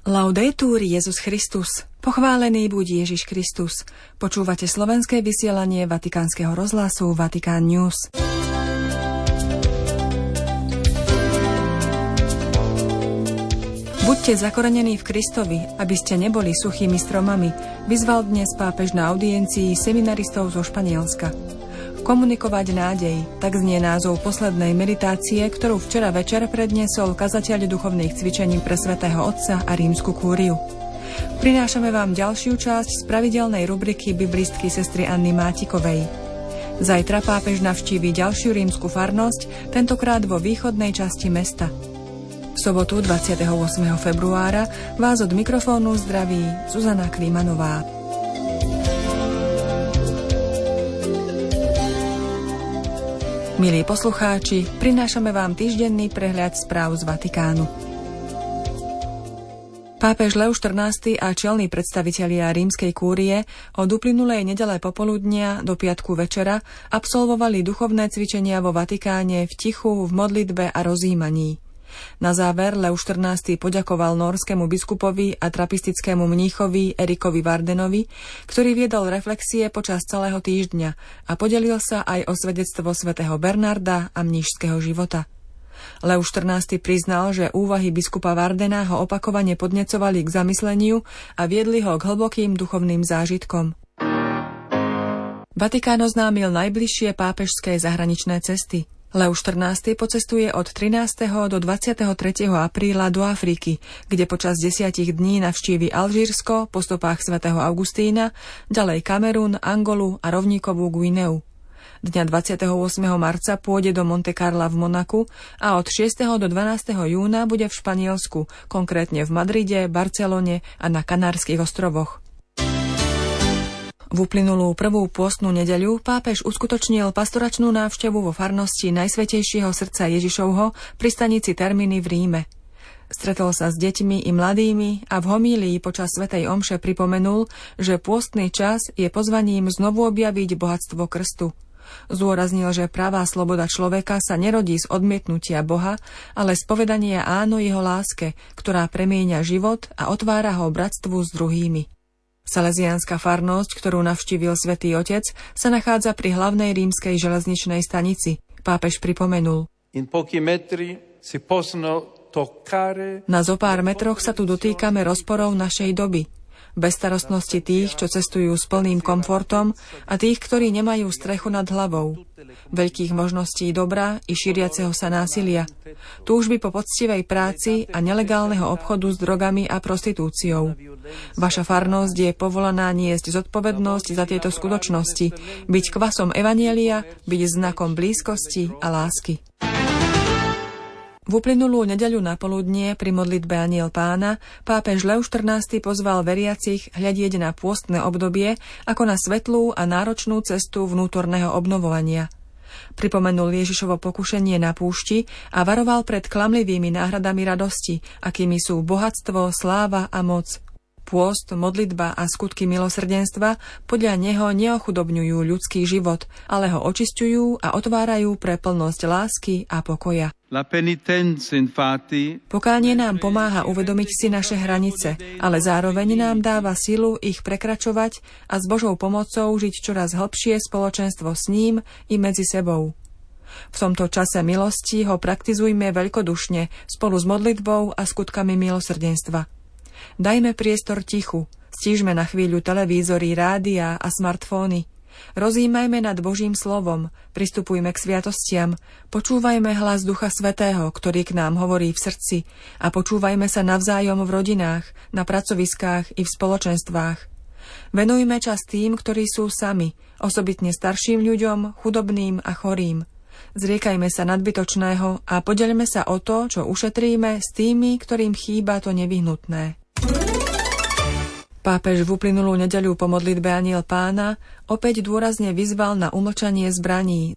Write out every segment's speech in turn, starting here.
Laudetur Jesus Christus. Pochválený buď Ježiš Kristus. Počúvate slovenské vysielanie Vatikánskeho rozhlasu Vatikán News. Buďte zakorenení v Kristovi, aby ste neboli suchými stromami, vyzval dnes pápež na audiencii seminaristov zo Španielska. Komunikovať nádej, tak znie názov poslednej meditácie, ktorú včera večer predniesol kazateľ duchovných cvičení pre svätého Otca a rímsku kúriu. Prinášame vám ďalšiu časť z pravidelnej rubriky biblistky sestry Anny Mátikovej. Zajtra pápež navštíví ďalšiu rímsku farnosť, tentokrát vo východnej časti mesta. V sobotu 28. februára vás od mikrofónu zdraví Zuzana Klímanová. Milí poslucháči, prinášame vám týždenný prehľad správ z Vatikánu. Pápež Leus XIV a čelní predstavitelia rímskej kúrie od uplynulej nedele popoludnia do piatku večera absolvovali duchovné cvičenia vo Vatikáne v tichu, v modlitbe a rozjímaní. Na záver Leus XIV poďakoval nórskému biskupovi a trapistickému mníchovi Erikovi Vardenovi, ktorý viedol reflexie počas celého týždňa a podelil sa aj o svedectvo svätého Bernarda a mníšskeho života. Leus XIV priznal, že úvahy biskupa Vardena ho opakovane podnecovali k zamysleniu a viedli ho k hlbokým duchovným zážitkom. Vatikán oznámil najbližšie pápežské zahraničné cesty. Leus XIV pocestuje od 13. do 23. apríla do Afriky, kde počas 10 dní navštívi Alžírsko po stopách svätého Augustína, ďalej Kamerun, Angolu a rovníkovú Guineu. Dňa 28. marca pôjde do Monte Carla v Monaku a od 6. do 12. júna bude v Španielsku, konkrétne v Madride, Barcelone a na Kanárskych ostrovoch. V uplynulú prvú pôstnu nedeľu pápež uskutočnil pastoračnú návštevu vo farnosti Najsvätejšieho srdca Ježišovho pri stanici Termini v Ríme. Stretol sa s deťmi i mladými a v homílii počas svätej omše pripomenul, že pôstny čas je pozvaním znovu objaviť bohatstvo krstu. Zdôraznil, že pravá sloboda človeka sa nerodí z odmietnutia Boha, ale z povedania áno jeho láske, ktorá premieňa život a otvára ho bratstvu s druhými. Salesiánska farnosť, ktorú navštívil Svätý Otec, sa nachádza pri hlavnej rímskej železničnej stanici. Pápež pripomenul: Na zopár metroch sa tu dotýkame rozporov našej doby. Bezstarostnosti tých, čo cestujú s plným komfortom, a tých, ktorí nemajú strechu nad hlavou. Veľkých možností dobra i šíriaceho sa násilia. Túžby po poctivej práci a nelegálneho obchodu s drogami a prostitúciou. Vaša farnosť je povolaná niesť zodpovednosť za tieto skutočnosti, byť kvasom evanjelia, byť znakom blízkosti a lásky. V uplynulú nedeľu na poludnie pri modlitbe Anjel Pána pápež Leus XIV pozval veriacich hľadieť na pôstne obdobie ako na svetlú a náročnú cestu vnútorného obnovovania. Pripomenul Ježišovo pokušenie na púšti a varoval pred klamlivými náhradami radosti, akými sú bohatstvo, sláva a moc. Pôst, modlitba a skutky milosrdenstva podľa neho neochudobňujú ľudský život, ale ho očisťujú a otvárajú pre plnosť lásky a pokoja. Pokánie nám pomáha uvedomiť si naše hranice, ale zároveň nám dáva silu ich prekračovať a s Božou pomocou žiť čoraz hlbšie spoločenstvo s ním i medzi sebou. V tomto čase milosti ho praktizujme veľkodušne spolu s modlitbou a skutkami milosrdenstva. Dajme priestor tichu, stížme na chvíľu televízory, rádia a smartfóny. Rozjímajme nad Božím slovom, pristupujme k sviatostiam, počúvajme hlas Ducha Svätého, ktorý k nám hovorí v srdci, a počúvajme sa navzájom v rodinách, na pracoviskách i v spoločenstvách. Venujme čas tým, ktorí sú sami, osobitne starším ľuďom, chudobným a chorým. Zriekajme sa nadbytočného a podeľme sa o to, čo ušetríme, s tými, ktorým chýba to nevyhnutné. Pápež v uplynulú nedeľu po modlitbe Anjel Pána opäť dôrazne vyzval na umlčanie zbraní.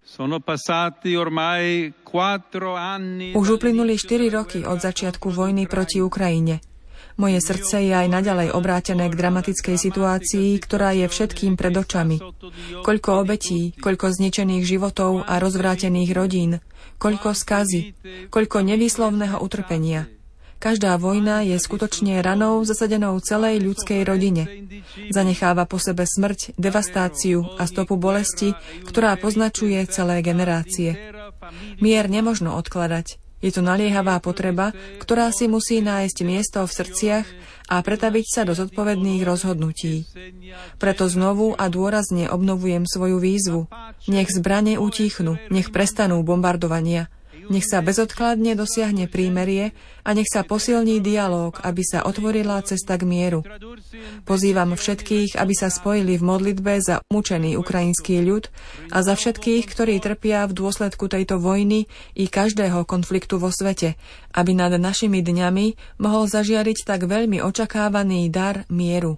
Už uplynuli 4 roky od začiatku vojny proti Ukrajine. Moje srdce je aj naďalej obrátené k dramatickej situácii, ktorá je všetkým pred očami. Koľko obetí, koľko zničených životov a rozvrátených rodín, koľko skazy, koľko nevýslovného utrpenia. Každá vojna je skutočne ranou zasadenou celej ľudskej rodine. Zanecháva po sebe smrť, devastáciu a stopu bolesti, ktorá poznačuje celé generácie. Mier nemožno odkladať. Je to naliehavá potreba, ktorá si musí nájsť miesto v srdciach a pretaviť sa do zodpovedných rozhodnutí. Preto znovu a dôrazne obnovujem svoju výzvu. Nech zbrane utíchnú, nech prestanú bombardovania. Nech sa bezodkladne dosiahne prímerie a nech sa posilní dialóg, aby sa otvorila cesta k mieru. Pozývam všetkých, aby sa spojili v modlitbe za umučený ukrajinský ľud a za všetkých, ktorí trpia v dôsledku tejto vojny i každého konfliktu vo svete, aby nad našimi dňami mohol zažiariť tak veľmi očakávaný dar mieru.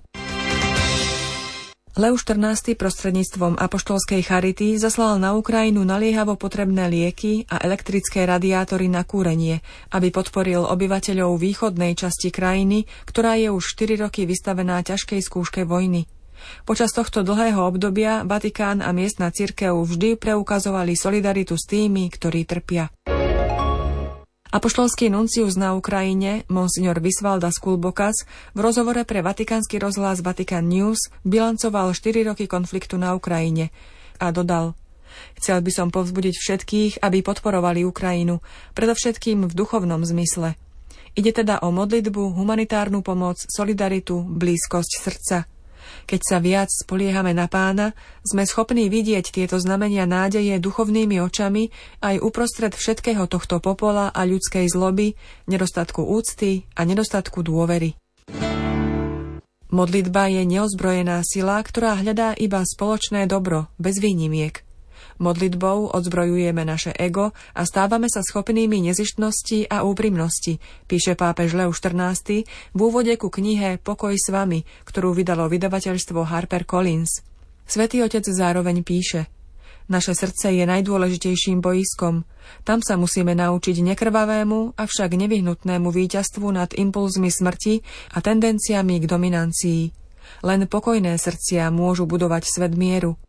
Leo XIV prostredníctvom apoštolskej charity zaslal na Ukrajinu naliehavo potrebné lieky a elektrické radiátory na kúrenie, aby podporil obyvateľov východnej časti krajiny, ktorá je už 4 roky vystavená ťažkej skúške vojny. Počas tohto dlhého obdobia Vatikán a miestna cirkev vždy preukazovali solidaritu s tými, ktorí trpia. Apoštolský nuncius na Ukrajine, monsignor Visvaldas Kulbokas, v rozhovore pre vatikánsky rozhlas Vatican News bilancoval 4 roky konfliktu na Ukrajine a dodal: Chcel by som povzbudiť všetkých, aby podporovali Ukrajinu, predovšetkým v duchovnom zmysle. Ide teda o modlitbu, humanitárnu pomoc, solidaritu, blízkosť srdca. Keď sa viac spoliehame na Pána, sme schopní vidieť tieto znamenia nádeje duchovnými očami aj uprostred všetkého tohto popola a ľudskej zloby, nedostatku úcty a nedostatku dôvery. Modlitba je neozbrojená sila, ktorá hľadá iba spoločné dobro, bez výnimiek. Modlitbou odzbrojujeme naše ego a stávame sa schopnými nezištnosti a úprimnosti, píše pápež Leo XIV v úvode ku knihe Pokoj s vami, ktorú vydalo vydavateľstvo HarperCollins. Svätý Otec zároveň píše: Naše srdce je najdôležitejším bojiskom. Tam sa musíme naučiť nekrvavému, avšak nevyhnutnému víťazstvu nad impulzmi smrti a tendenciami k dominancii. Len pokojné srdcia môžu budovať svet mieru.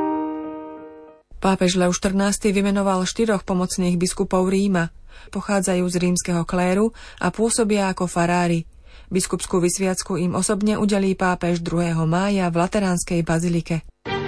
Pápež Leo XIV vymenoval 4 pomocných biskupov Ríma. Pochádzajú z rímskeho kléru a pôsobia ako farári. Biskupskú vysviacku im osobne udelí pápež 2. mája v Lateránskej bazilike.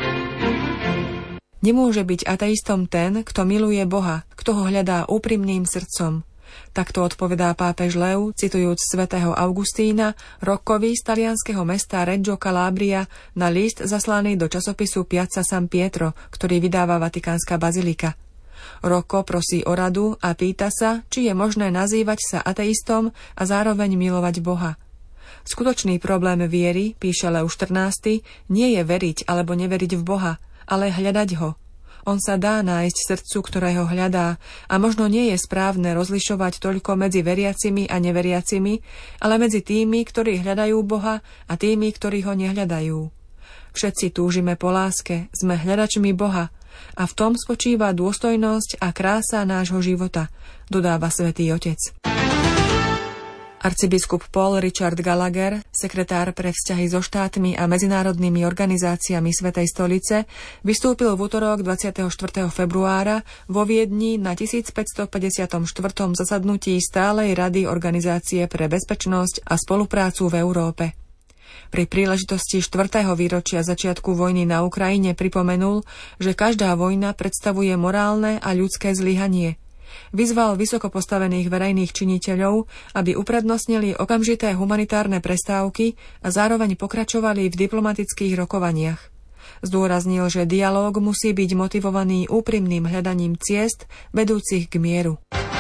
Nemôže byť ateistom ten, kto miluje Boha, kto ho hľadá úprimným srdcom. Takto odpovedá pápež Leo, citujúc svätého Augustína, Roccovi z talianskeho mesta Reggio Calabria na list zaslaný do časopisu Piazza San Pietro, ktorý vydáva Vatikánska bazilika. Rocco prosí o radu a pýta sa, či je možné nazývať sa ateistom a zároveň milovať Boha. Skutočný problém viery, píše Leo XIV, nie je veriť alebo neveriť v Boha, ale hľadať ho. On sa dá nájsť srdcu, ktoré ho hľadá, a možno nie je správne rozlišovať toľko medzi veriacimi a neveriacimi, ale medzi tými, ktorí hľadajú Boha, a tými, ktorí ho nehľadajú. Všetci túžime po láske, sme hľadačmi Boha, a v tom spočíva dôstojnosť a krása nášho života, dodáva Svätý Otec. Arcibiskup Paul Richard Gallagher, sekretár pre vzťahy so štátmi a medzinárodnými organizáciami Svätej stolice, vystúpil v utorok 24. februára vo Viedni na 1554. zasadnutí Stálej rady Organizácie pre bezpečnosť a spoluprácu v Európe. Pri príležitosti 4. výročia začiatku vojny na Ukrajine pripomenul, že každá vojna predstavuje morálne a ľudské zlyhanie. Vyzval vysoko postavených verejných činiteľov, aby uprednostnili okamžité humanitárne prestávky a zároveň pokračovali v diplomatických rokovaniach. Zdôraznil, že dialóg musí byť motivovaný úprimným hľadaním ciest vedúcich k mieru.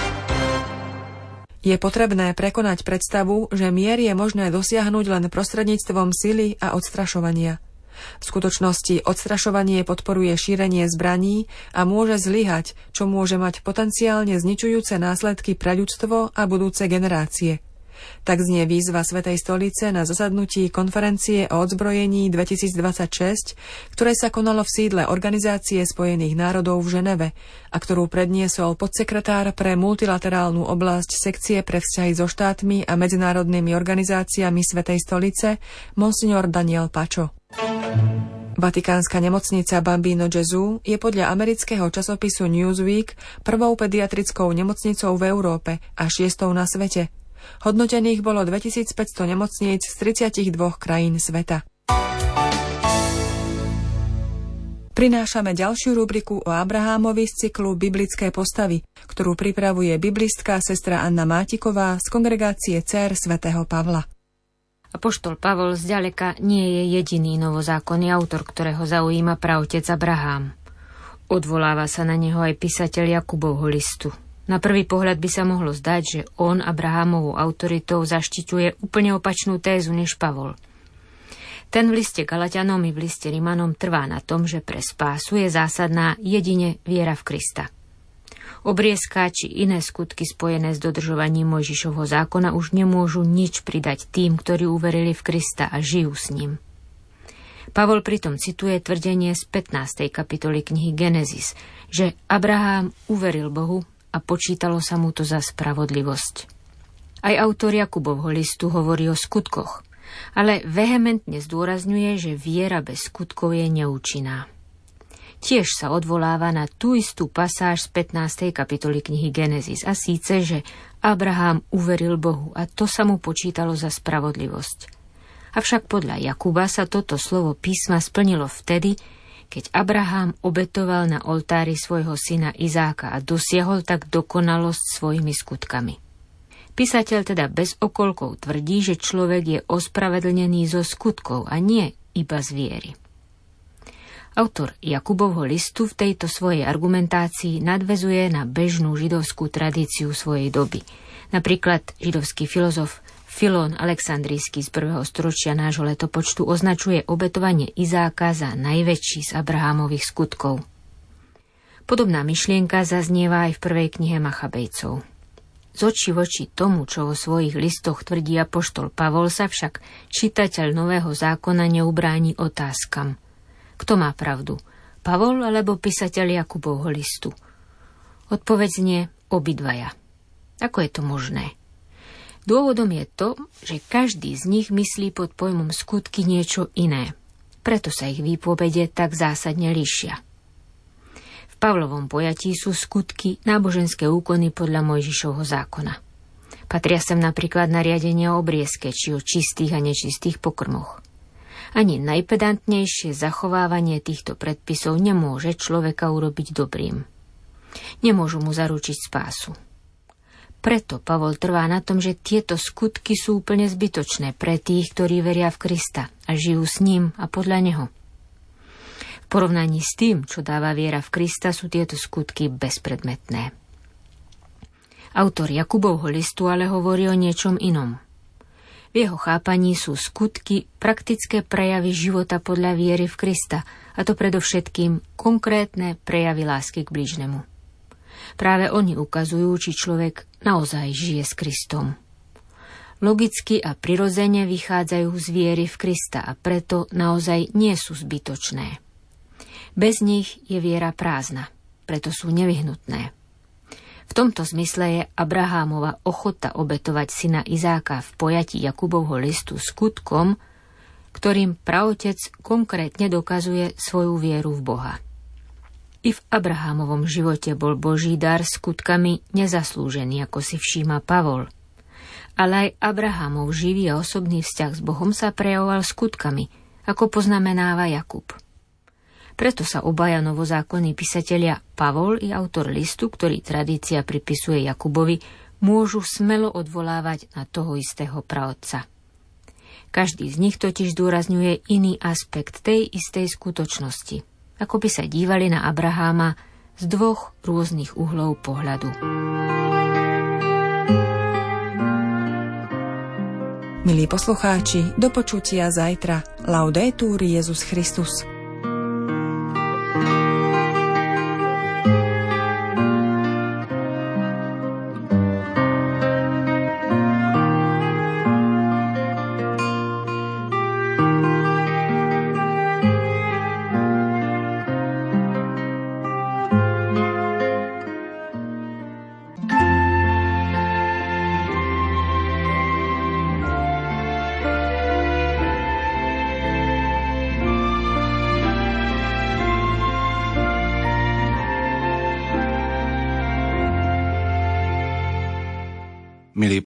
Je potrebné prekonať predstavu, že mier je možné dosiahnuť len prostredníctvom sily a odstrašovania. V skutočnosti odstrašovanie podporuje šírenie zbraní a môže zlyhať, čo môže mať potenciálne zničujúce následky pre ľudstvo a budúce generácie. Tak znie výzva Svätej stolice na zasadnutí konferencie o odzbrojení 2026, ktoré sa konalo v sídle Organizácie spojených národov v Ženeve a ktorú predniesol podsekretár pre multilaterálnu oblasť sekcie pre vzťahy so štátmi a medzinárodnými organizáciami Svätej stolice monsignor Daniel Pacho. Vatikánska nemocnica Bambino Gesù je podľa amerického časopisu Newsweek prvou pediatrickou nemocnicou v Európe a 6. na svete. Hodnotených bolo 2500 nemocníc z 32 krajín sveta. Prinášame ďalšiu rubriku o Abrahámovi z cyklu Biblické postavy, ktorú pripravuje biblistka sestra Anna Mátiková z kongregácie Dcér svätého Pavla. Apoštol Pavol zďaleka nie je jediný novozákonný autor, ktorého zaujíma praotec Abrahám. Odvoláva sa na neho aj písateľ Jakubovho listu. Na prvý pohľad by sa mohlo zdať, že on Abrahámovou autoritou zaštiťuje úplne opačnú tézu než Pavol. Ten v liste Galatianom i v liste Rimanom trvá na tom, že pre spásu je zásadná jedine viera v Krista. Obriezka či iné skutky spojené s dodržovaním Mojžišovho zákona už nemôžu nič pridať tým, ktorí uverili v Krista a žijú s ním. Pavol pritom cituje tvrdenie z 15. kapitoly knihy Genesis, že Abrahám uveril Bohu a počítalo sa mu to za spravodlivosť. Aj autor Jakubovho listu hovorí o skutkoch, ale vehementne zdôrazňuje, že viera bez skutkov je neúčinná. Tiež sa odvoláva na tú istú pasáž z 15. kapitoly knihy Genesis a síce, že Abrahám uveril Bohu a to sa mu počítalo za spravodlivosť. Avšak podľa Jakuba sa toto slovo písma splnilo vtedy, keď Abrahám obetoval na oltári svojho syna Izáka a dosiahol tak dokonalosť svojimi skutkami. Písateľ teda bez okolkov tvrdí, že človek je ospravedlnený zo skutkov a nie iba z viery. Autor Jakubovho listu v tejto svojej argumentácii nadväzuje na bežnú židovskú tradíciu svojej doby. Napríklad židovský filozof Filón Alexandrijský z 1. storočia nášho letopočtu označuje obetovanie Izáka za najväčší z Abrahámových skutkov. Podobná myšlienka zaznieva aj v prvej knihe Machabejcov. Z očí voči tomu, čo vo svojich listoch tvrdí apoštol Pavol, sa však čitateľ Nového zákona neubráni otázkam. Kto má pravdu? Pavol alebo písateľ Jakubovho listu? Odpoveď znie obidvaja. Ako je to možné? Dôvodom je to, že každý z nich myslí pod pojmom skutky niečo iné. Preto sa ich výpovede tak zásadne líšia. V Pavlovom pojatí sú skutky náboženské úkony podľa Mojžišovho zákona. Patria sem napríklad nariadenia o obriezke či o čistých a nečistých pokrmoch. Ani najpedantnejšie zachovávanie týchto predpisov nemôže človeka urobiť dobrým. Nemôžu mu zaručiť spásu. Preto Pavol trvá na tom, že tieto skutky sú úplne zbytočné pre tých, ktorí veria v Krista a žijú s ním a podľa neho. V porovnaní s tým, čo dáva viera v Krista, sú tieto skutky bezpredmetné. Autor Jakubovho listu ale hovorí o niečom inom. V jeho chápaní sú skutky praktické prejavy života podľa viery v Krista, a to predovšetkým konkrétne prejavy lásky k blížnemu. Práve oni ukazujú, či človek naozaj žije s Kristom. Logicky a prirodzene vychádzajú z viery v Krista a preto naozaj nie sú zbytočné. Bez nich je viera prázdna, preto sú nevyhnutné. V tomto zmysle je Abrahámova ochota obetovať syna Izáka v pojatí Jakubovho listu skutkom, ktorým praotec konkrétne dokazuje svoju vieru v Boha. I v Abrahámovom živote bol Boží dar skutkami nezaslúžený, ako si všíma Pavol. Ale aj Abrahámov živý a osobný vzťah s Bohom sa prejavoval skutkami, ako poznamenáva Jakub. Preto sa obaja novozákonní písatelia Pavol i autor listu, ktorý tradícia pripisuje Jakubovi, môžu smelo odvolávať na toho istého praotca. Každý z nich totiž zdôrazňuje iný aspekt tej istej skutočnosti, ako by sa dívali na Abraháma z dvoch rôznych uhlov pohľadu. Milí poslucháči, do počutia zajtra. Laudetur Jesus Christus. Milí